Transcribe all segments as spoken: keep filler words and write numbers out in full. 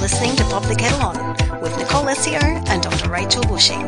listening to Pop the Kettle On with Nicole Lessio and Doctor Rachel Bushing.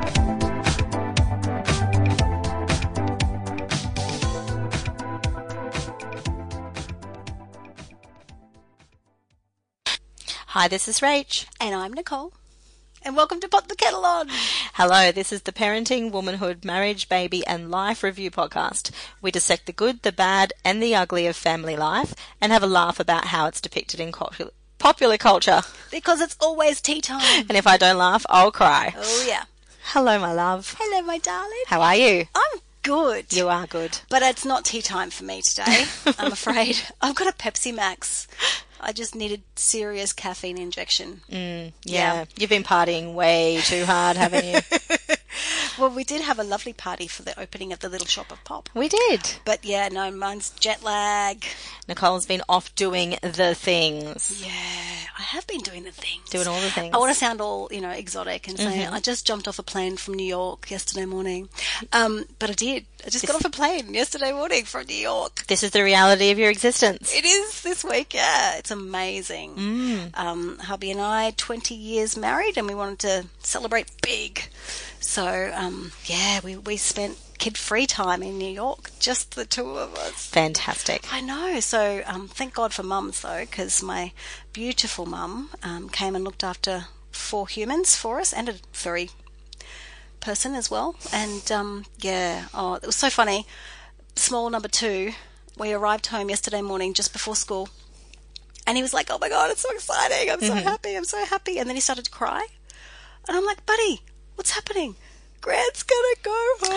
Hi, this is Rach. And I'm Nicole. And welcome to Pop the Kettle On. Hello, this is the Parenting, Womanhood, Marriage, Baby and Life Review podcast. We dissect the good, the bad and the ugly of family life and have a laugh about how it's depicted in culture, popular culture. Because it's always tea time. And if I don't laugh, I'll cry. Oh, yeah. Hello, my love. Hello, my darling. How are you? I'm good. You are good. But it's not tea time for me today, I'm afraid. I've got a Pepsi Max. I just needed serious caffeine injection. Mm, yeah. yeah, you've been partying way too hard, haven't you? Well, we did have a lovely party for the opening of the Little Shop of Pop. We did. But yeah, no, mine's jet lag. Nicole's been off doing the things. Yeah, I have been doing the things. Doing all the things. I want to sound all, you know, exotic and say, Mm-hmm. I just jumped off a plane from New York yesterday morning. Um, but I did. I just got off a plane yesterday morning from New York. This is the reality of your existence. It is this week, yeah. It's amazing. Mm. Um, hubby and I, twenty years married, and we wanted to celebrate big. So, um, yeah, we, we spent kid-free time in New York, just the two of us. Fantastic. I know. So, um, thank God for mums, though, because my beautiful mum um, came and looked after four humans for us and a furry person as well. And, um, yeah, oh, it was so funny. Small number two, we arrived home yesterday morning just before school. And he was like, oh, my God, it's so exciting. I'm so Mm-hmm. happy. I'm so happy. And then he started to cry. And I'm like, buddy, what's happening? Grant's going to go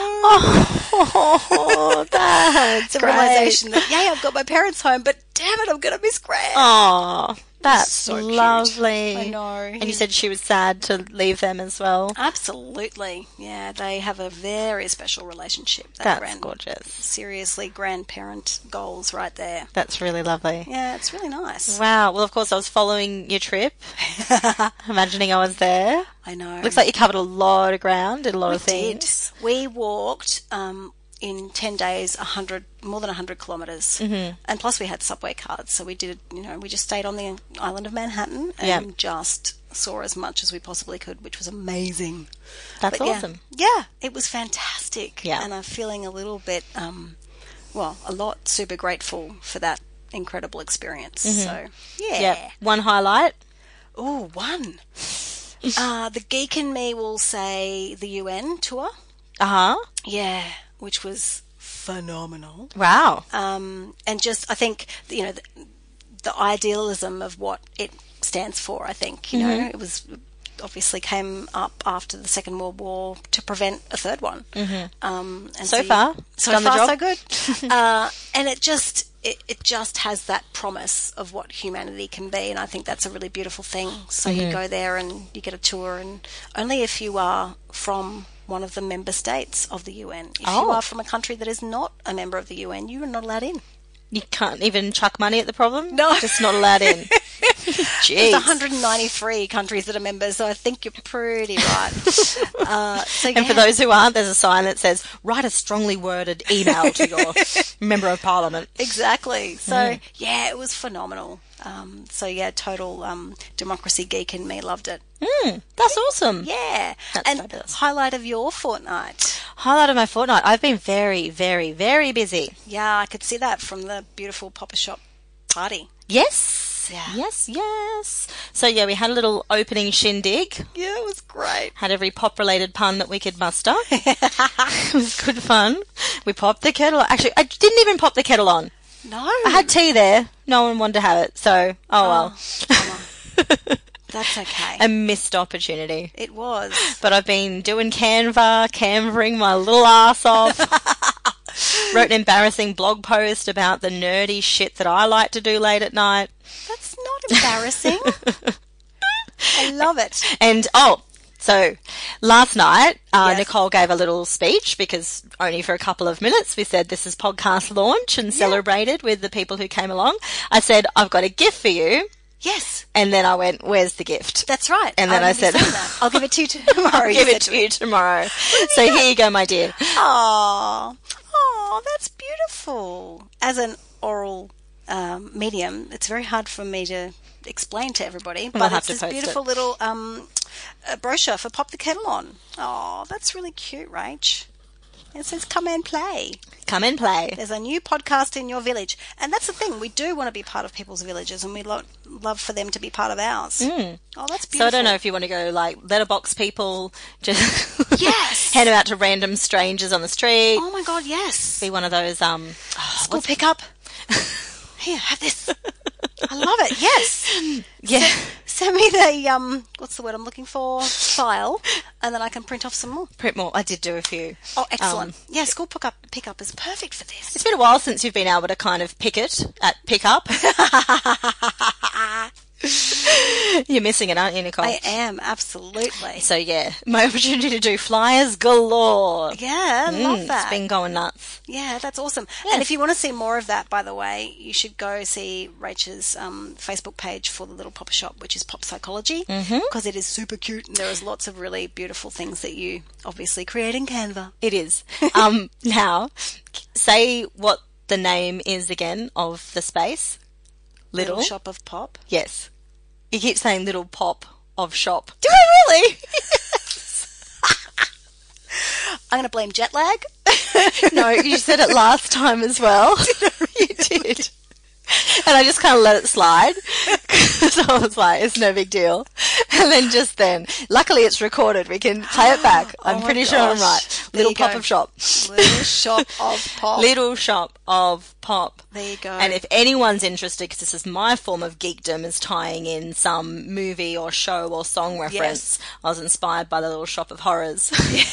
home. Oh, that's the great. realization that, yay, I've got my parents home, but damn it, I'm going to miss Grant. Oh, that's So cute. lovely. I know. And you said she was sad to leave them as well. Absolutely. Yeah, they have a very special relationship. That That's grand, gorgeous. seriously, grandparent goals right there. That's really lovely. Yeah, it's really nice. Wow. Well, of course, I was following your trip, imagining I was there. I know. Looks like you covered a lot of ground, did a lot we of things. did. We walked um, in ten days, a hundred more than one hundred kilometres. Mm-hmm. And plus we had subway cards, so we did, you know, we just stayed on the island of Manhattan and Yeah. just saw as much as we possibly could, which was amazing. That's But yeah, awesome. Yeah, it was fantastic. Yeah. And I'm feeling a little bit, um, well, a lot super grateful for that incredible experience. So, yeah. Yep. One highlight. Oh, one. uh, the Geek in Me will say the U N tour. Uh-huh. Yeah, which was phenomenal. Wow. Um, and just, I think, you know, the, the idealism of what it stands for, I think, you know, it was obviously came up after the Second World War to prevent a third one. Mm-hmm. Um, and So you- far, so done the far, job. so good. uh, and it just, it, it just has that promise of what humanity can be, and I think that's a really beautiful thing. So Mm-hmm. you go there and you get a tour, and only if you are from one of the member states of the U N. If you Oh. are from a country that is not a member of the U N, you are not allowed in. You can't even chuck money at the problem? No. Just not allowed in. There's Jeez. one hundred ninety-three countries that are members, so I think you're pretty right. uh, so And for yeah. those who aren't, there's a sign that says, write a strongly worded email to your member of parliament. Exactly. So, Mm. yeah, it was phenomenal. Um, so, yeah, total um, democracy geek in me loved it. Mm, that's awesome. Yeah. That's and fabulous. highlight of your fortnight. Highlight of my fortnight. I've been very, very, very busy. Yeah, I could see that from the beautiful Papa Shop party. Yes. Yeah. Yes, yes. So, yeah, we had a little opening shindig. Yeah, it was great. Had every pop-related pun that we could muster. It was good fun. We popped the kettle. Actually, I didn't even pop the kettle on. No. I had tea there. No one wanted to have it. So, oh well. bummer. That's okay. A missed opportunity. It was. But I've been doing Canva, canvaing my little ass off. Wrote an embarrassing blog post about the nerdy shit that I like to do late at night. That's not embarrassing. I love it. And, oh, so last night, uh, Yes. Nicole gave a little speech because only for a couple of minutes we said this is podcast launch and celebrated with the people who came along. I said, I've got a gift for you. Yes, And then I went, where's the gift? that's right. And then I remember said- saying that. I'll give it to you tomorrow. I'll you give said it to you tomorrow. So here you go, my dear. Oh, oh, that's beautiful. As an oral um, medium, it's very hard for me to explain to everybody. We'll But have it's to this post beautiful it. little um, uh, brochure for Pop the Kettle On. Oh, that's really cute, Rach. It says, come and play. Come and play. There's a new podcast in your village. And that's the thing. We do want to be part of people's villages, and we lo- love for them to be part of ours. Mm. Oh, that's beautiful. So I don't know if you want to go like letterbox people, just Yes. hand them out to random strangers on the street. Oh, my God, yes. Be one of those um School pickup. Here, have this. I love it. Yes. yeah. Send, send me the, um, what's the word I'm looking for? File. And then I can print off some more. Print more. I did do a few. Oh, excellent. Um, yeah, school pickup, pickup is perfect for this. It's been a while since you've been able to kind of pick it at pickup. You're missing it, aren't you, Nicole? I am, absolutely. So yeah, my opportunity to do flyers galore. Yeah, I love Mm, that. It's been going nuts. Yeah, that's awesome. Yes. And if you want to see more of that, by the way, you should go see Rachel's um, Facebook page for the Little Pop Shop, which is Pop Psychology, because Mm-hmm. it is super cute and there is lots of really beautiful things that you obviously create in Canva. It is. Um, now, say what the name is again of the space. Little. Little Shop of Pop. Yes. You keep saying little pop of shop. Do I really? I'm going to blame jet lag. No, you said it last time as well. You did. And I just kind of let it slide. So I was like, it's no big deal. And then just then, luckily it's recorded. We can play it back. I'm Oh my pretty sure I'm gosh. right. There Little you pop go. of shop. Little Shop of Pop. Little shop of pop. There you go. And if anyone's interested, because this is my form of geekdom, is tying in some movie or show or song reference, I was inspired by the Little Shop of Horrors.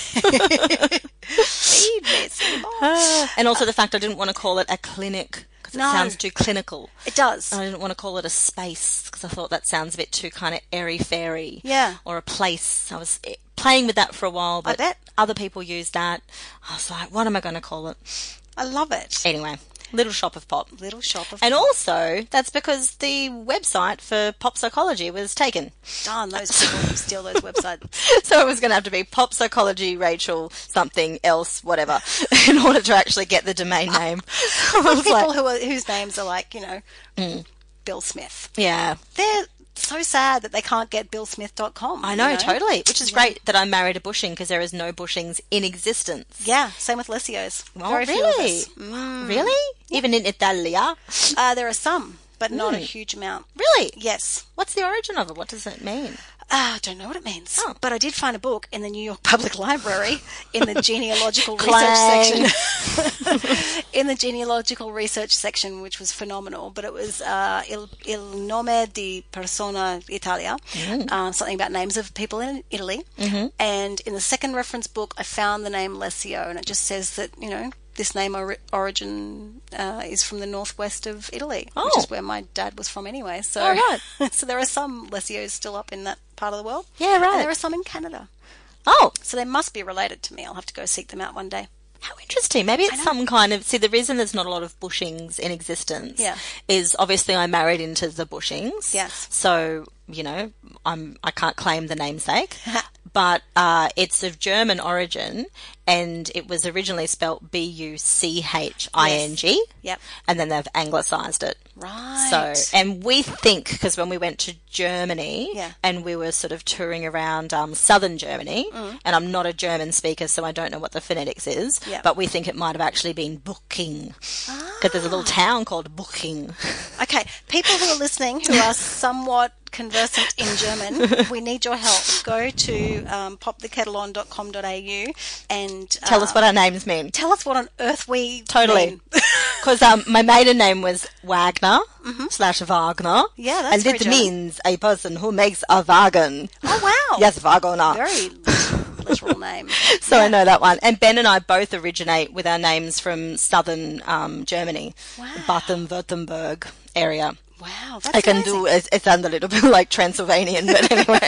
Feed me some more. And also the fact I didn't want to call it a clinic because it No. sounds too clinical. It does. And I didn't want to call it a space because I thought that sounds a bit too kind of airy-fairy. Yeah. Or a place. I was eh, playing with that for a while, but bet. other people used that. I was like, what am I going to call it? I love it. Anyway, Little Shop of Pop. Little Shop of And Pop. also, that's because the website for Pop Psychology was taken. Darn those people who steal those websites. So it was going to have to be Pop Psychology Rachel something else, whatever, in order to actually get the domain name. I was People like, who are, whose names are like, you know, Bill Smith. yeah. They're so sad that they can't get bill smith dot com. I know, you totally. Which is Yeah. great that I married a Bushing because there is no Bushings in existence. Yeah, same with Lessio's. Oh, Very few of really? us. Mm. Really? Even in Italia? Uh, there are some, but not a Mm. huge amount. Really? Yes. What's the origin of it? What does it mean? Uh, I don't know what it means. Oh. But I did find a book in the New York Public Library in the genealogical Clang. research section. in the genealogical research section, which was phenomenal. But it was uh, Il, Il Nome di Persona Italia, Mm. uh, something about names of people in Italy. Mm-hmm. And in the second reference book, I found the name Lessio, and it just says that, you know, this name or- origin uh, is from the northwest of Italy, Oh. which is where my dad was from anyway. So, Oh, right. so there are some Lessios still up in that part of the world. Yeah, right. And there are some in Canada. Oh, So they must be related to me. I'll have to go seek them out one day. how interesting. Maybe it's know. some kind of... See, the reason there's not a lot of Bushings in existence Yeah. is obviously I married into the Bushings. Yes. So, you know, I'm, I can't claim the namesake. But uh, it's of German origin, and it was originally spelt B U C H I N G. Yep. And then they've anglicised it. Right. So, and we think, because when we went to Germany Yeah. and we were sort of touring around um, southern Germany, Mm. and I'm not a German speaker, so I don't know what the phonetics is, Yeah. but we think it might have actually been Booking, because there's a little town called Booking. Okay, people who are listening who are somewhat conversant in German, we need your help. Go to um, pop the kettle on dot com dot a u and Tell uh, us what our names mean. tell us what on earth we Totally. mean. Because um, my maiden name was Wagner slash Wagner. Mm-hmm. Yeah, that's And very this German. means a person who makes a wagon. Oh, wow. Yes, Wagner. Very literal, literal name. So I know that one. And Ben and I both originate with our names from southern um, Germany, Wow. Baden-Württemberg area. Wow, that's I can amazing. do it, it sounds a little bit like Transylvanian, but anyway.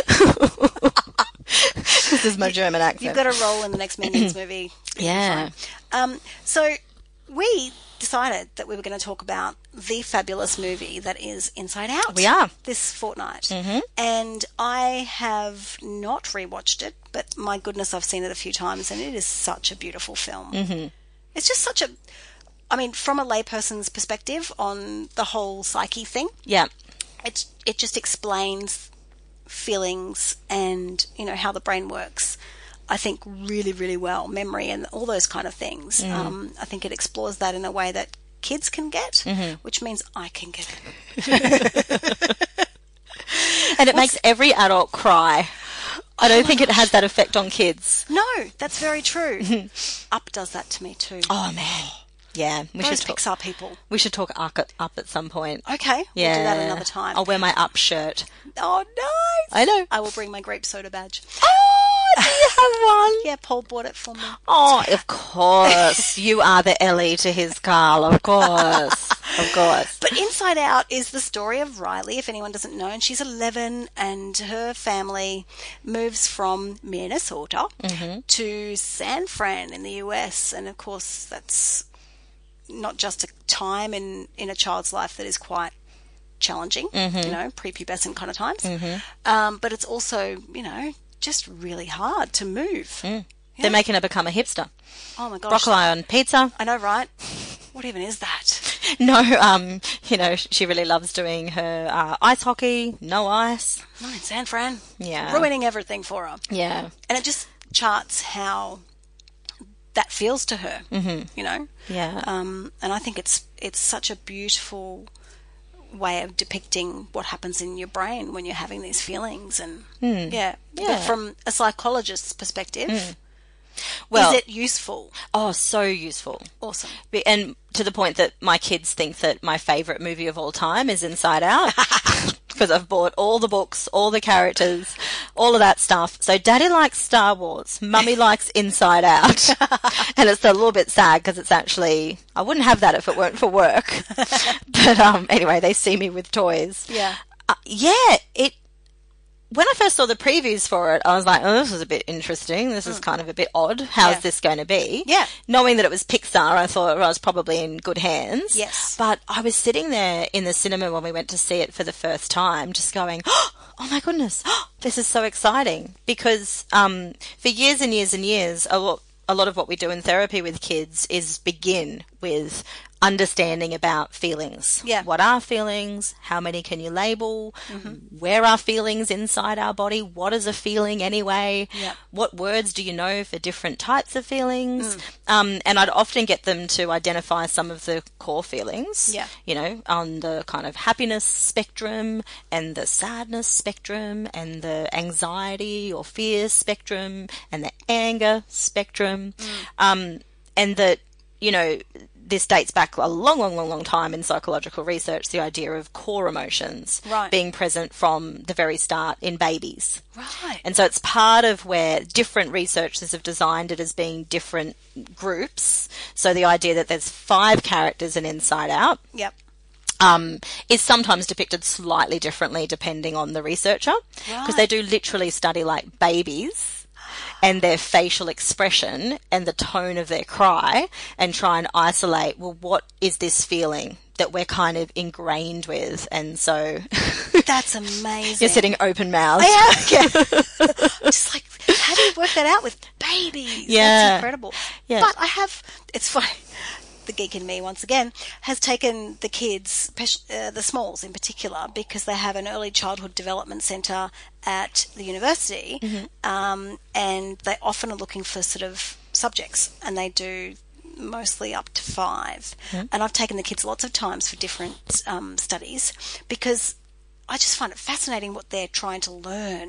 This is my German accent. You've got a role in the next Minions movie. Yeah. Um, so we decided that we were going to talk about the fabulous movie that is Inside Out. We are. This fortnight. Mhm. And I have not rewatched it, but my goodness, I've seen it a few times, and it is such a beautiful film. Mm-hmm. It's just such a... I mean, from a layperson's perspective on the whole psyche thing, Yeah. it it just explains feelings and, you know, how the brain works, I think, really, really well. Memory and all those kind of things. Mm. Um, I think it explores that in a way that kids can get, Mm-hmm. which means I can get it. And it makes every adult cry. I don't think it has that effect on kids. No, that's very true. Up does that to me too. Oh, man. Yeah. We Those should talk, Pixar people. we should talk up at, up at some point. Okay, Yeah. we'll do that another time. I'll wear my Up shirt. Oh, nice. I know. I will bring my grape soda badge. Oh, do you have one? Yeah, Paul bought it for me. Oh, of course. You are the Ellie to his Carl, of course. Of course. But Inside Out is the story of Riley, if anyone doesn't know, and she's eleven, and her family moves from Minnesota Mm-hmm. to San Fran in the U S, and of course that's not just a time in, in a child's life that is quite challenging, Mm-hmm. you know, prepubescent kind of times, um, but it's also, you know, just really hard to move. Mm. Yeah. They're making her become a hipster. Oh my gosh. Broccoli on pizza. I know, right? What even is that? No, um, you know, she really loves doing her uh, ice hockey, no ice. No, in San Fran. Yeah. Ruining everything for her. Yeah. And it just charts how that feels to her, mm-hmm. you know? Yeah. Um, and I think it's it's such a beautiful way of depicting what happens in your brain when you're having these feelings. And Mm. yeah. Yeah. But from a psychologist's perspective, Mm. Well, is it useful? oh, so useful. Awesome. Be- And to the point that my kids think that my favourite movie of all time is Inside Out. Because I've bought all the books, all the characters, all of that stuff. So Daddy likes Star Wars. Mummy likes Inside Out. And it's a little bit sad because it's actually, I wouldn't have that if it weren't for work. But um, anyway, they see me with toys. Yeah. Uh, yeah, it. When I first saw the previews for it, I was like, oh, this is a bit interesting. This is kind of a bit odd. How's Yeah. this going to be? Yeah. Knowing that it was Pixar, I thought I was probably in good hands. Yes. But I was sitting there in the cinema when we went to see it for the first time, just going, oh my goodness, this is so exciting. Because um, for years and years and years, a lot, a lot of what we do in therapy with kids is begin with understanding about feelings. Yeah. What are feelings? How many can you label? Where are feelings inside our body? What is a feeling anyway? Yeah. What words do you know for different types of feelings? Um, and I'd often get them to identify some of the core feelings, Yeah. you know, on the kind of happiness spectrum and the sadness spectrum and the anxiety or fear spectrum and the anger spectrum. Um, and that, you know, this dates back a long, long, long, long time in psychological research, the idea of core emotions Right. being present from the very start in babies. Right. And so it's part of where different researchers have designed it as being different groups. So the idea that there's five characters in Inside Out Yep. um, is sometimes depicted slightly differently depending on the researcher. Because Right. they do literally study like babies and their facial expression and the tone of their cry and try and isolate, well, what is this feeling that we're kind of ingrained with? And so That's amazing. you're sitting open mouthed. I am. Yeah. Just like, how do you work that out with babies? Yeah. That's incredible. Yeah. But I have, it's funny, the geek in me once again has taken the kids, spec- uh, the smalls in particular, because they have an early childhood development centre at the university, um, and they often are looking for sort of subjects, and they do mostly up to five. And I've taken the kids lots of times for different um, studies because I just find it fascinating what they're trying to learn.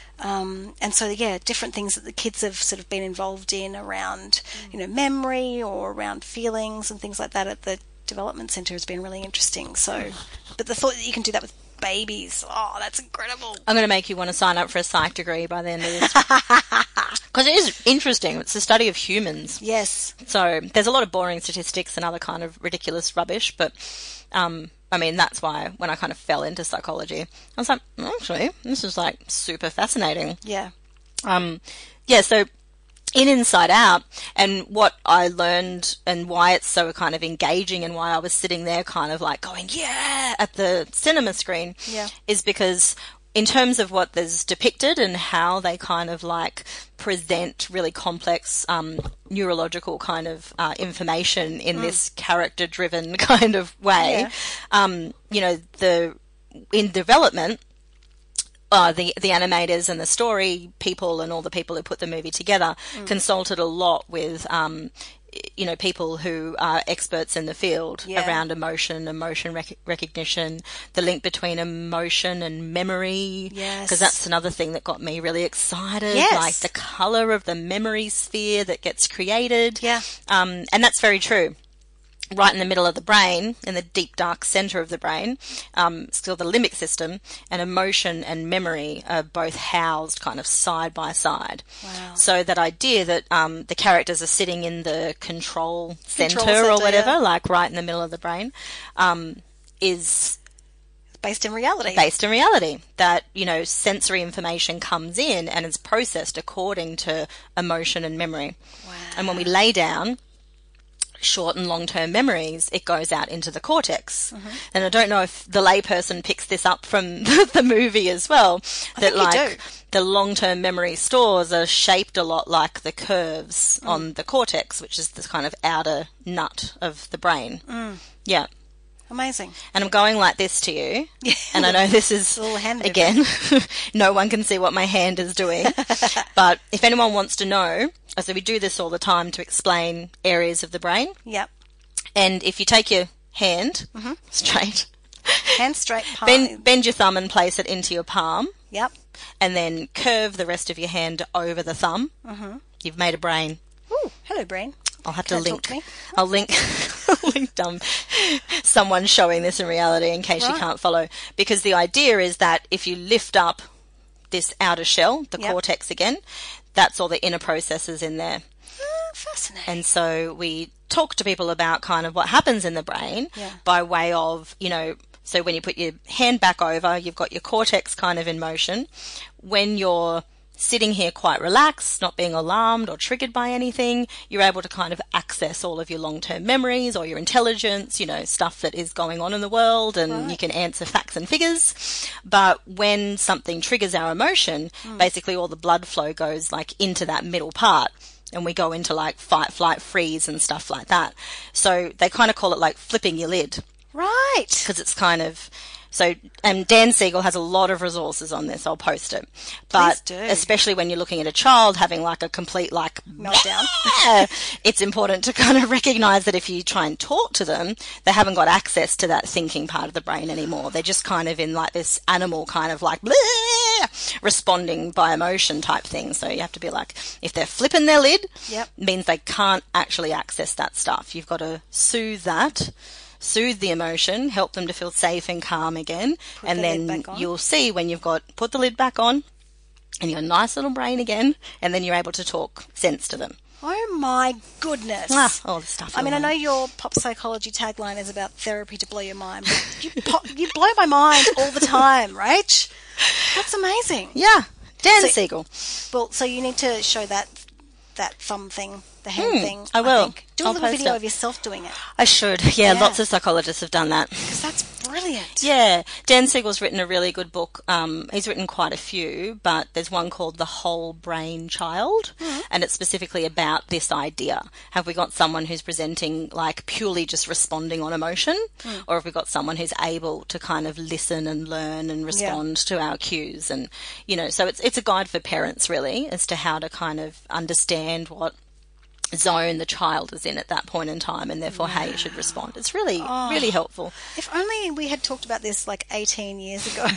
Um, and so, yeah, different things that the kids have sort of been involved in around, you know, memory or around feelings and things like that at the development centre has been really interesting. So, but the thought that you can do that with babies, oh, that's incredible. I'm going to make you want to sign up for a psych degree by the end of this. Because it is interesting. It's the study of humans. Yes. So there's a lot of boring statistics and other kind of ridiculous rubbish, but um, I mean, that's why when I kind of fell into psychology, I was like, actually, this is like super fascinating. Yeah. Um, yeah, so in Inside Out, and what I learned and why it's so kind of engaging and why I was sitting there kind of like going, yeah, at the cinema screen, Yeah. is because in terms of what is depicted and how they kind of like present really complex um, neurological kind of uh, information in mm. this character-driven kind of way, yeah. um, you know, the in development, uh, the the animators and the story people and all the people who put the movie together mm. consulted a lot with um, you know, people who are experts in the field yeah. around emotion, emotion rec- recognition, the link between emotion and memory. Yes. Because that's another thing that got me really excited. Yes. Like the colour of the memory sphere that gets created. Yeah. Um, and that's very true. Right in the middle of the brain, in the deep dark centre of the brain, um, still the limbic system, and emotion and memory are both housed kind of side by side. Wow. So that idea that um, the characters are sitting in the control centre control or centre, whatever, yeah. like right in the middle of the brain, um, is based in reality. Based in reality. That, you know, sensory information comes in and is processed according to emotion and memory. Wow. And when we lay down short and long-term memories, it goes out into the cortex. Mm-hmm. And I don't know if the layperson picks this up from the movie as well, I that think like you do. The long-term memory stores are shaped a lot like the curves mm. on the cortex, which is this kind of outer nut of the brain. Mm. Yeah. Amazing. And I'm going like this to you. Yeah. And I know this is, a little hand again, no one can see what my hand is doing. But if anyone wants to know, so we do this all the time to explain areas of the brain. Yep. And if you take your hand mm-hmm. straight. Hand straight, palm. Bend, bend your thumb and place it into your palm. Yep. And then curve the rest of your hand over the thumb. Mm-hmm. You've made a brain. Ooh, hello, brain. I'll have Can to I link. talk to me? I'll link. I'll link um, someone showing this in reality in case right. you can't follow. Because the idea is that if you lift up this outer shell, the yep. cortex again, that's all the inner processes in there. Oh, fascinating. And so we talk to people about kind of what happens in the brain yeah. by way of, you know, so when you put your hand back over, you've got your cortex kind of in motion. When you're sitting here quite relaxed, not being alarmed or triggered by anything, you're able to kind of access all of your long-term memories or your intelligence, you know, stuff that is going on in the world, and right. you can answer facts and figures. But when something triggers our emotion, mm. basically all the blood flow goes like into that middle part, and we go into like fight, flight, freeze and stuff like that. So they kind of call it like flipping your lid. Right. Because it's kind of... So, and Dan Siegel has a lot of resources on this. I'll post it. But Please do. Especially when you're looking at a child having like a complete like meltdown, it's important to kind of recognize that if you try and talk to them, they haven't got access to that thinking part of the brain anymore. They're just kind of in like this animal kind of like responding by emotion type thing. So you have to be like, if they're flipping their lid, yep. it means they can't actually access that stuff. You've got to soothe that. Soothe the emotion, help them to feel safe and calm again, put and the then you'll see when you've got put the lid back on and your nice little brain again, and then you're able to talk sense to them. Oh my goodness. Ah, all the stuff. I mean, I know your pop psychology tagline is about therapy to blow your mind, but you, pop, you blow my mind all the time, Rach. That's amazing. Yeah. Dan so, Siegel. Well, so you need to show that that thumb thing, the hand hmm, thing. I will. I think. Do a I'll little video it. of yourself doing it. I should. Yeah, yeah, lots of psychologists have done that. Because that's brilliant. Yeah. Dan Siegel's written a really good book. Um, he's written quite a few, but there's one called The Whole Brain Child, mm-hmm. and it's specifically about this idea. Have we got someone who's presenting like purely just responding on emotion, mm. or have we got someone who's able to kind of listen and learn and respond yeah. to our cues? And, you know, so it's it's a guide for parents really as to how to kind of understand what zone the child is in at that point in time, and therefore wow. how you should respond. It's really, oh, really helpful. If only we had talked about this like eighteen years ago.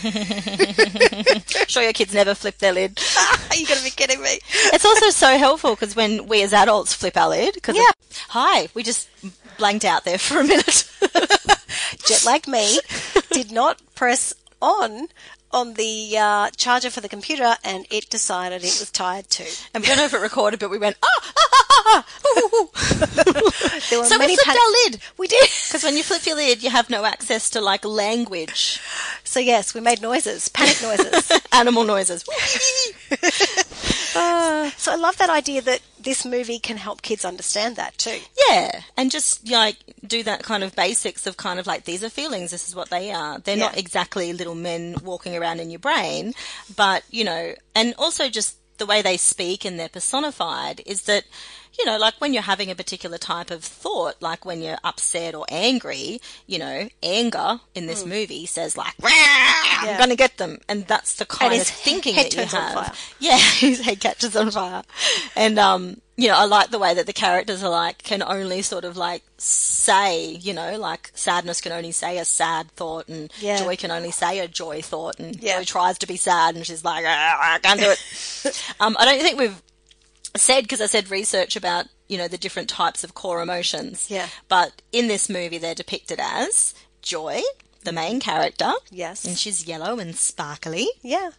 Sure your kids never flip their lid. Are you going to be kidding me? It's also so helpful because when we as adults flip our lid, cause yeah. Of, hi, we just blanked out there for a minute. Jet like me did not press on on the uh, charger for the computer, and it decided it was tired too. And we don't know if it recorded, but we went, ah, ah, ah, ah, ooh, ooh. There were so many we flipped pan- our lid. We did. Because when you flip your lid, you have no access to, like, language. So, yes, we made noises, panic noises. Animal noises. Uh, So I love that idea that this movie can help kids understand that too. yeah, and just you know, like do that kind of basics of kind of like these are feelings, this is what they are. They're Yeah. not exactly little men walking around in your brain, but you know, and also just the way they speak and they're personified is that, you know, like when you're having a particular type of thought, like when you're upset or angry, you know, anger in this movie says like, "Rah, I'm Yeah. going to get them. And that's the kind And of his thinking head that you turns on have. fire. Yeah, his head catches on fire. And, um, you know, I like the way that the characters are like, can only sort of like say, you know, like sadness can only say a sad thought and Yeah. joy can only say a joy thought and Yeah. joy tries to be sad and she's like, "Ah, I can't do it." um, I don't think we've said, because I said research about, you know, the different types of core emotions. Yeah. But in this movie, they're depicted as joy, the main character. Yes. And she's yellow and sparkly. Yeah.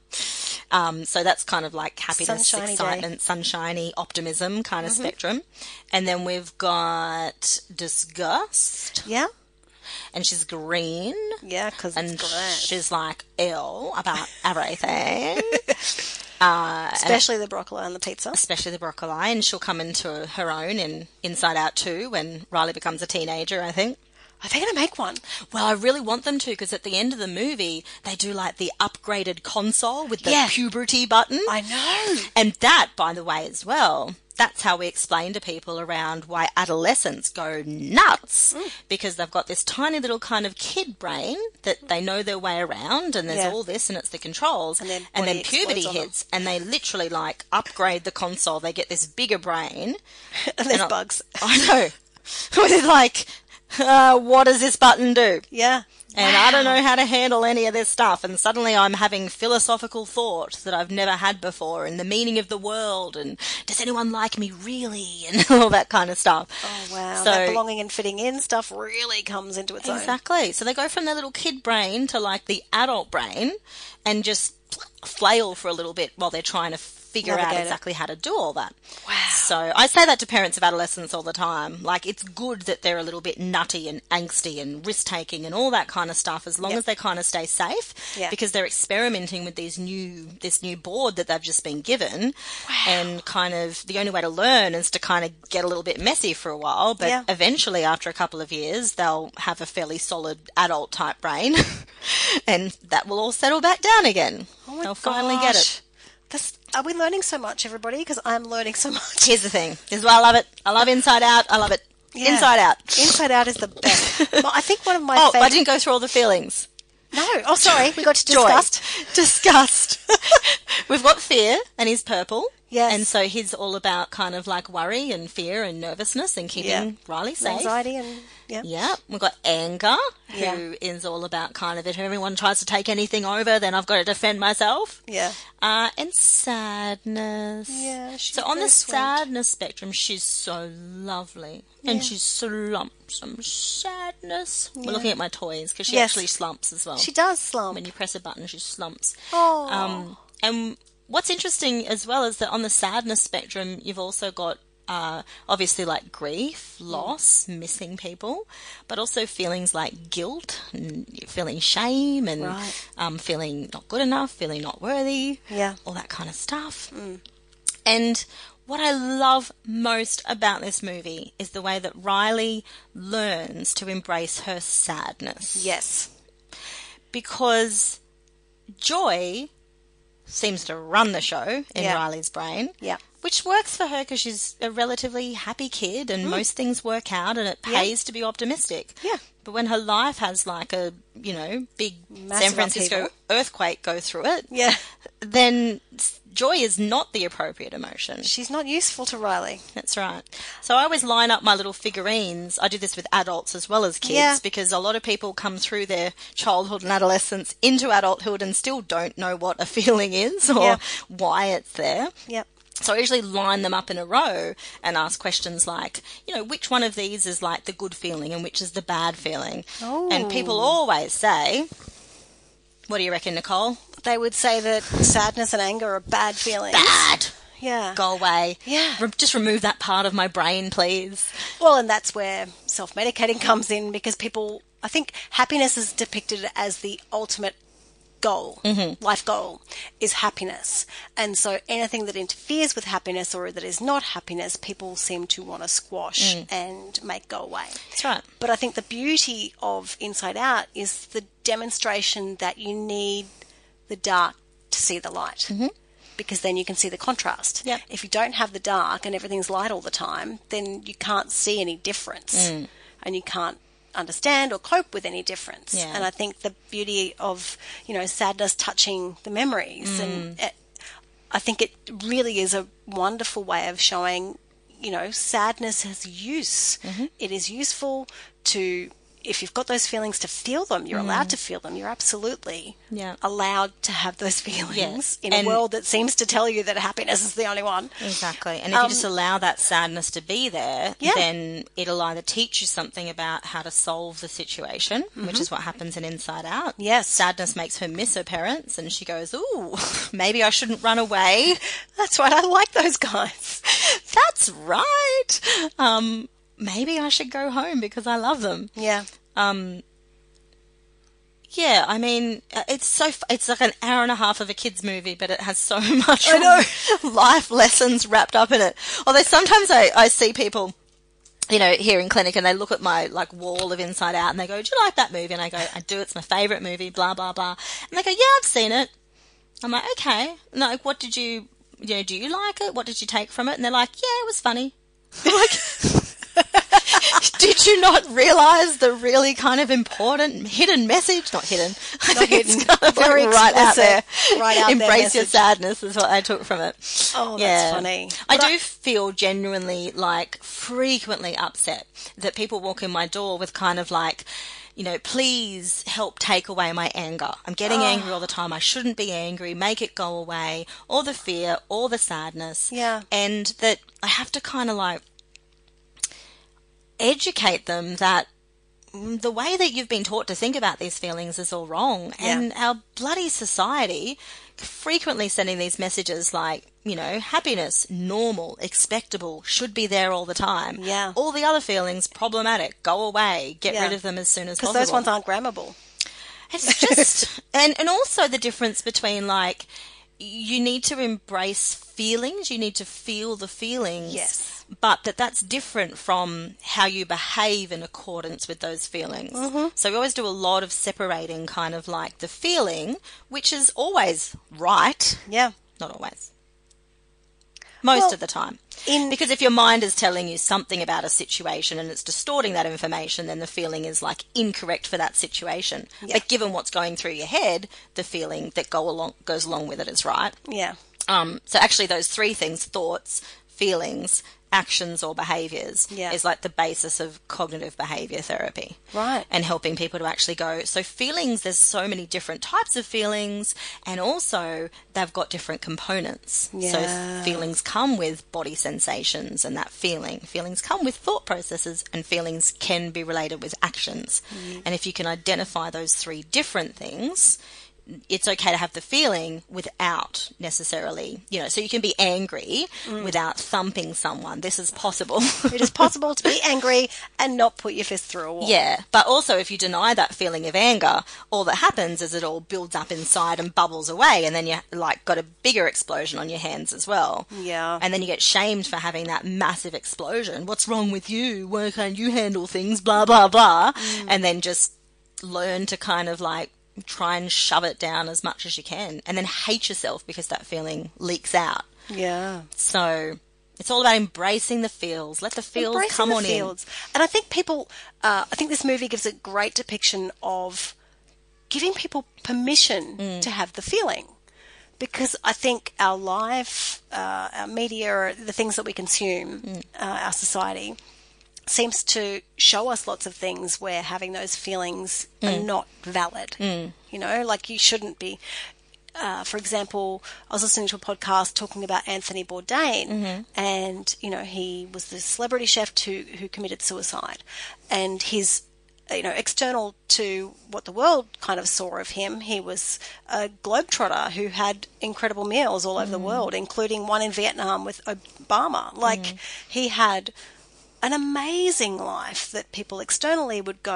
Um, so that's kind of like happiness, Sunshiny day. excitement, sunshiny, optimism kind of spectrum. And then we've got disgust, Yeah. and she's green. Yeah, because And it's great. she's like ill about everything. uh, and Especially the broccoli and the pizza. especially the broccoli, and she'll come into her own in Inside Out two when Riley becomes a teenager, I think. Are they going to make one? Well, I really want them to, because at the end of the movie, they do like the upgraded console with the Yeah. puberty button. I know. And that, by the way, as well, that's how we explain to people around why adolescents go nuts, Mm. because they've got this tiny little kind of kid brain that they know their way around, and there's Yeah. all this, and it's the controls, And then and then body puberty explodes on them. hits, and they literally like upgrade the console. They get this bigger brain. And there's And I- bugs. I know. It's like, uh, what does this button do? Yeah. And I don't know how to handle any of this stuff. And suddenly I'm having philosophical thought that I've never had before, and the meaning of the world, and does anyone like me really, and all that kind of stuff. Oh, wow. So- that belonging and fitting in stuff really comes into its own. Exactly. So they go from their little kid brain to like the adult brain and just flail for a little bit while they're trying to figure out Navigate it. exactly how to do all that. Wow. So I say that to parents of adolescents all the time. Like, it's good that they're a little bit nutty and angsty and risk-taking and all that kind of stuff, as long Yep. as they kind of stay safe, Yeah. because they're experimenting with these new, this new board that they've just been given. And kind of the only way to learn is to kind of get a little bit messy for a while, but Yeah. eventually, after a couple of years, they'll have a fairly solid adult type brain and that will all settle back down again. Oh my they'll finally get gosh. it. This, are we learning so much, everybody? Because I'm learning so much. Here's the thing. This is why I love it. I love Inside Out. I love it. Yeah. Inside Out. Inside Out is the best. Well, I think one of my Oh, favorite. I didn't go through all the feelings. No. Oh, sorry. We got to Joy. disgust. Disgust. We've got fear, and he's purple. Yes. And so he's all about kind of like worry and fear and nervousness and keeping Yeah. Riley safe. Anxiety and yeah. Yeah. We've got anger, Yeah. who is all about kind of if everyone tries to take anything over, then I've got to defend myself. Yeah. Uh, and sadness. Yeah, she's So on very the sweet. sadness spectrum, she's so lovely. And she slumps some sadness. We're looking at my toys, because she Yes. actually slumps as well. She does slump. When you press a button, she slumps. Oh. Um, and what's interesting as well is that on the sadness spectrum, you've also got uh, obviously like grief, loss, missing people, but also feelings like guilt, and feeling shame, and Right. um, feeling not good enough, feeling not worthy, Yeah. all that kind of stuff. And what I love most about this movie is the way that Riley learns to embrace her sadness. Yes. Because Joy seems to run the show in Yeah. Riley's brain. Yeah. Which works for her because she's a relatively happy kid and most things work out and it Mm. Yeah. pays to be optimistic. Yeah. But when her life has like a, you know, big Massive San Francisco upheaval. earthquake go through it, Yeah. then s- joy is not the appropriate emotion. She's not useful to Riley. That's right. So I always line up my little figurines. I do this with adults as well as kids, Yeah. because a lot of people come through their childhood and adolescence into adulthood and still don't know what a feeling is or Yeah. why it's there. Yep. So I usually line them up in a row and ask questions like, you know, which one of these is like the good feeling and which is the bad feeling? And people Oh. always say, what do you reckon, Nicole? They would say that sadness and anger are bad feelings. Bad! Yeah. Go away. Yeah. Re- just remove that part of my brain, please. Well, and that's where self-medicating comes in, because people, I think happiness is depicted as the ultimate goal, mm-hmm. life goal, is happiness. And so anything that interferes with happiness or that is not happiness, people seem to want to squash mm. and make go away. That's right. But I think the beauty of Inside Out is the demonstration that you need the dark to see the light. Mm-hmm. Because then you can see the contrast. Yep. If you don't have the dark and everything's light all the time, then you can't see any difference. Mm. And you can't understand or cope with any difference. Yeah. And I think the beauty of, you know, sadness touching the memories, mm. and it, I think it really is a wonderful way of showing, you know, sadness has use. Mm-hmm. It is useful to, if you've got those feelings, to feel them. You're mm. allowed to feel them. You're absolutely yeah. allowed to have those feelings yes. in and a world that seems to tell you that happiness is the only one. Exactly. And if um, you just allow that sadness to be there, yeah. then it'll either teach you something about how to solve the situation, mm-hmm. which is what happens in Inside Out. Yes. Sadness makes her miss her parents, and she goes, ooh, maybe I shouldn't run away. That's right. I like those guys. That's right. Um, maybe I should go home because I love them. Yeah. Um, yeah, I mean, it's so, it's like an hour and a half of a kid's movie, but it has so much I know. life lessons wrapped up in it. Although sometimes I, I see people, you know, here in clinic, and they look at my, like, wall of Inside Out, and they go, do you like that movie? And I go, I do, it's my favourite movie, blah, blah, blah. And they go, yeah, I've seen it. I'm like, okay. No, like, what did you, you know, do you like it? What did you take from it? And they're like, yeah, it was funny. I'm like, did you not realise the really kind of important hidden message? Not hidden. I not think hidden. It's kind of Very like right out there. Right out Embrace there your sadness is what I took from it. Oh, that's yeah. funny. I but do I- feel genuinely, like, frequently upset that people walk in my door with kind of like, you know, please help take away my anger. I'm getting oh. angry all the time. I shouldn't be angry. Make it go away. Or the fear, or the sadness. Yeah. And that I have to kind of like educate them that the way that you've been taught to think about these feelings is all wrong. Yeah. And our bloody society frequently sending these messages like, you know, happiness, normal, expectable, should be there all the time. Yeah. All the other feelings, problematic, go away, get Yeah. rid of them as soon as possible. Because those ones aren't grammable. It's just, and, and also the difference between like, you need to embrace feelings, you need to feel the feelings. Yes. But that that's different from how you behave in accordance with those feelings. Mm-hmm. So we always do a lot of separating kind of like the feeling, which is always right. Yeah. Not always. Most Well, of the time. in- Because if your mind is telling you something about a situation and it's distorting that information, then the feeling is like incorrect for that situation. Yeah. But given what's going through your head, the feeling that go along goes along with it is right. Yeah. Um, so actually those three things, thoughts, feelings, actions or behaviours, Yeah. is like the basis of cognitive behaviour therapy. Right. And helping people to actually go, so feelings, there's so many different types of feelings, and also they've got different components. Yeah. So feelings come with body sensations and that feeling. Feelings come with thought processes, and feelings can be related with actions. Mm. And if you can identify those three different things, it's okay to have the feeling without necessarily, you know, so you can be angry Mm. without thumping someone. This is possible. It is possible to be angry and not put your fist through a wall. Yeah, but also if you deny that feeling of anger, all that happens is it all builds up inside and bubbles away, and then you like got a bigger explosion on your hands as well. Yeah. And then you get shamed for having that massive explosion. What's wrong with you? Why can't you handle things? Blah, blah, blah. Mm. And then just learn to kind of like try and shove it down as much as you can, and then hate yourself because that feeling leaks out. Yeah. So it's all about embracing the feels. Let the feels Embracing come the on fields. And I think people, uh, I think this movie gives a great depiction of giving people permission Mm. to have the feeling. Because I think our life, uh, our media, the things that we consume, Mm. uh, our society, seems to show us lots of things where having those feelings are not valid. Mm. You know, like you shouldn't be. Uh, for example, I was listening to a podcast talking about Anthony Bourdain, Mm-hmm. and you know he was the celebrity chef who who committed suicide, and his, you know, external to what the world kind of saw of him, he was a globetrotter who had incredible meals all over the world, including one in Vietnam with Obama. Like he had an amazing life that people externally would go,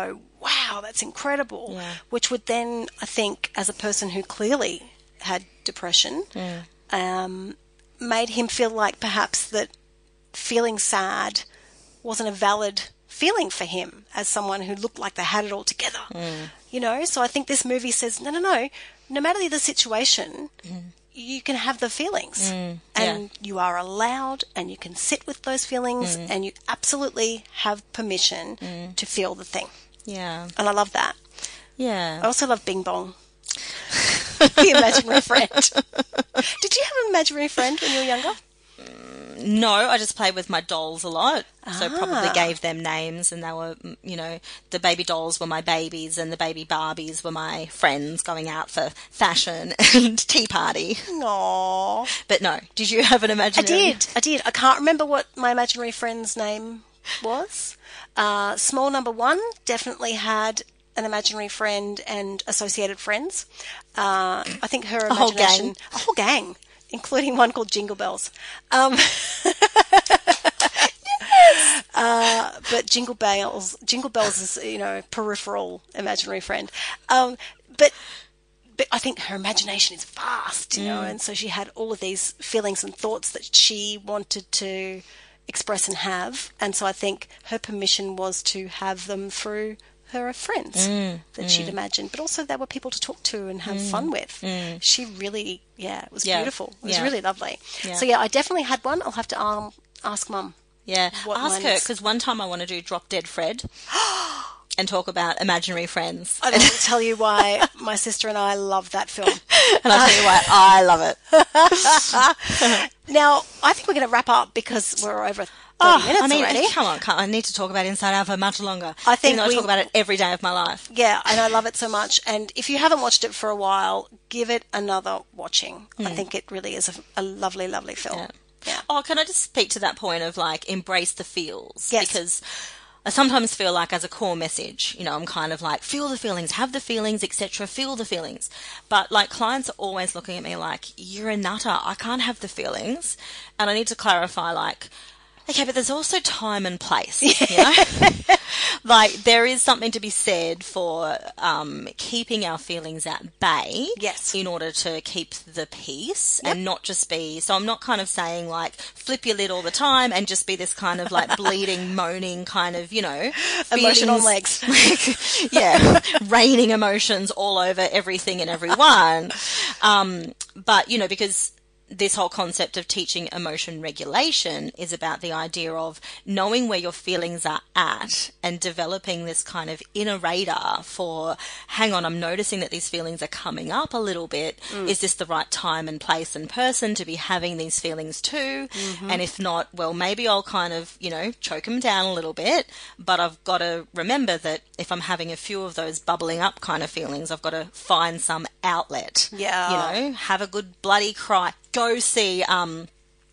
wow, that's incredible. Yeah. Which would then, I think, as a person who clearly had depression, Mm. um, made him feel like perhaps that feeling sad wasn't a valid feeling for him as someone who looked like they had it all together. Mm. You know, so I think this movie says, no, no, no, no matter the situation, Mm. you can have the feelings Mm, and yeah. you are allowed and you can sit with those feelings Mm. and you absolutely have permission Mm. to feel the thing. Yeah. And I love that. Yeah. I also love Bing Bong, the imaginary friend. Did you have an imaginary friend when you were younger? No, I just played with my dolls a lot. So probably Ah. gave them names, and they were, mm, you know, the baby dolls were my babies and the baby Barbies were my friends going out for fashion and tea party. Aww. But no, did you have an I imaginary? did. I did. I can't remember what my imaginary friend's name was. Uh, small number one definitely had an imaginary friend and associated friends. Uh, I think her whole imagination, gang. a whole gang, including one called Jingle Bells. Um, uh, but Jingle Bells, Jingle Bells is, you know, peripheral imaginary friend. Um, but but I think her imagination is vast, you know, and so she had all of these feelings and thoughts that she wanted to express and have, and so I think her permission was to have them through her friends that she'd imagined, but also they were people to talk to and have fun with. She really, yeah, it was Yeah. beautiful. It was Yeah. really lovely. Yeah. So yeah, I definitely had one. I'll have to um, ask Mum. Yeah. What Ask mine her, is. because one time I want to do Drop Dead Fred and talk about imaginary friends. I will tell you why my sister and I love that film. And I'll tell you why I love it. Now, I think we're going to wrap up because we're over thirty Oh, minutes I mean, already. come on, come on, I need to talk about Inside Out for much longer. I think Even though we- I talk about it every day of my life. Yeah, and I love it so much. And if you haven't watched it for a while, give it another watching. I think it really is a, a lovely, lovely film. Yeah. Yeah. Oh, can I just speak to that point of like embrace the feels? Yes. Because I sometimes feel like as a core message, you know, I'm kind of like feel the feelings, have the feelings, et cetera. Feel the feelings, but like clients are always looking at me like you're a nutter. I can't have the feelings, and I need to clarify like. Okay, but there's also time and place, you know? Like, there is something to be said for um, keeping our feelings at bay. Yes. In order to keep the peace and not just be... So I'm not kind of saying, like, flip your lid all the time and just be this kind of, like, bleeding, moaning kind of, you know... Emotion on feelings- legs. yeah, raining emotions all over everything and everyone. Um, but, you know, because... this whole concept of teaching emotion regulation is about the idea of knowing where your feelings are at and developing this kind of inner radar for, hang on, I'm noticing that these feelings are coming up a little bit. Mm. Is this the right time and place and person to be having these feelings too? Mm-hmm. And if not, well, maybe I'll kind of, you know, choke them down a little bit, but I've got to remember that if I'm having a few of those bubbling up kind of feelings, I've got to find some outlet. Yeah. You know, have a good bloody cry. Go see um,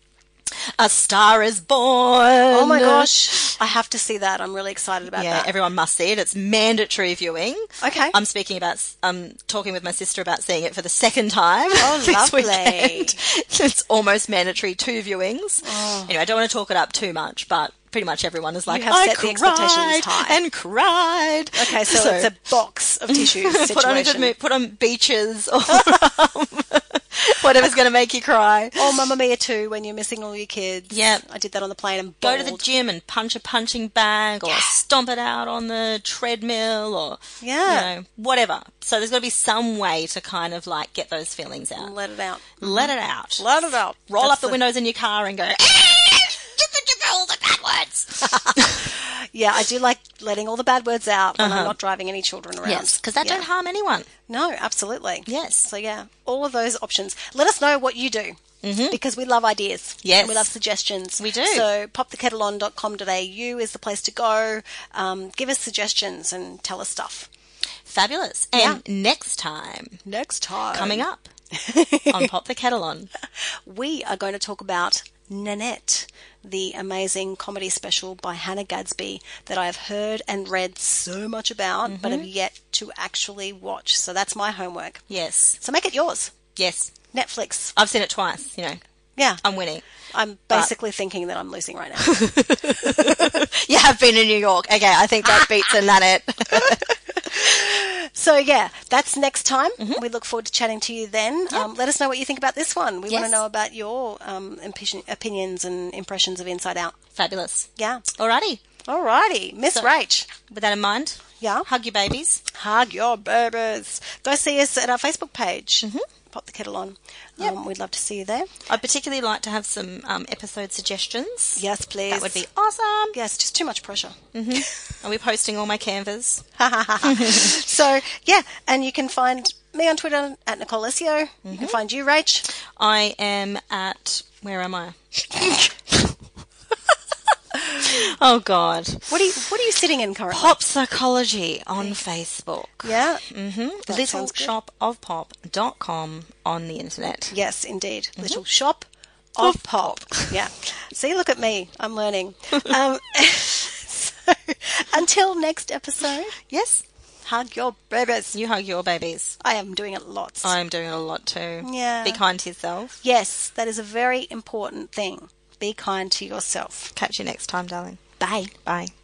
A Star Is Born. Oh my gosh. I have to see that. I'm really excited about Yeah, that. everyone must see it. It's mandatory viewing. Okay. I'm speaking about, I'm talking with my sister about seeing it for the second time. Oh, this lovely. weekend. It's almost mandatory, two viewings. Oh. Anyway, I don't want to talk it up too much, but pretty much everyone is like, have I set the cried expectations high." and cried. Okay, so, it's a box of tissues situation. put on, just put on beaches or um, whatever's going to make you cry. Or Mamma Mia too, when you're missing all your kids. Yep. I did that on the plane and Go bawled. to the gym and punch a punching bag or stomp it out on the treadmill or, Yeah. you know, whatever. So there's got to be some way to kind of like get those feelings out. Let it out. Let it out. Let it out. Roll That's up the, windows in your car and go, all the bad words. Yeah, I do like letting all the bad words out when Uh-huh. I'm not driving any children around. Yes, because that Yeah. don't harm anyone. No, absolutely. Yes. So yeah, all of those options. Let us know what you do. Mm-hmm. Because we love ideas. Yes. And we love suggestions. We do. So pop the kettle on dot com dot a u is the place to go. Um, give us suggestions and tell us stuff. Fabulous. And next time, Next time. coming up on Pop the Kettle On. We are going to talk about Nanette, the amazing comedy special by Hannah Gadsby that I have heard and read so much about, Mm-hmm. but have yet to actually watch. So that's my homework. Yes. So make it yours. Yes. Netflix. I've seen it twice, you know. Yeah. I'm winning. I'm basically thinking that I'm losing right now. You have been in New York. Okay, I think that beats a Nanette. So, yeah, that's next time. Mm-hmm. We look forward to chatting to you then. Yep. Um, let us know what you think about this one. We yes. want to know about your um, impi- opinions and impressions of Inside Out. Fabulous. Yeah. Alrighty. Alrighty. Miss so, Rach. With that in mind, yeah. hug your babies. Hug your babies. Go see us at our Facebook page. Mm-hmm. Pop the kettle on. Yep. Um, we'd love to see you there. I'd particularly like to have some um, episode suggestions. Yes, please. That would be awesome. Yes, just too much pressure. Mm-hmm. Are we posting all my canvas? So, yeah, and you can find me on Twitter at Nicole Alessio. Mm-hmm. You can find you, Rach. I am at... Where am I? Oh, God. What are you What are you sitting in currently? Pop Psychology on Facebook. Yeah. Mm-hmm. little shop of pop dot com on the internet. Yes, indeed. Mm-hmm. Little Shop of, of Pop. Yeah. See, look at me. I'm learning. um, so, until next episode. Yes. Hug your babies. You hug your babies. I am doing it lots. I'm doing it a lot too. Yeah. Be kind to yourself. Yes, that is a very important thing. Be kind to yourself. Catch you next time, darling. Bye. Bye.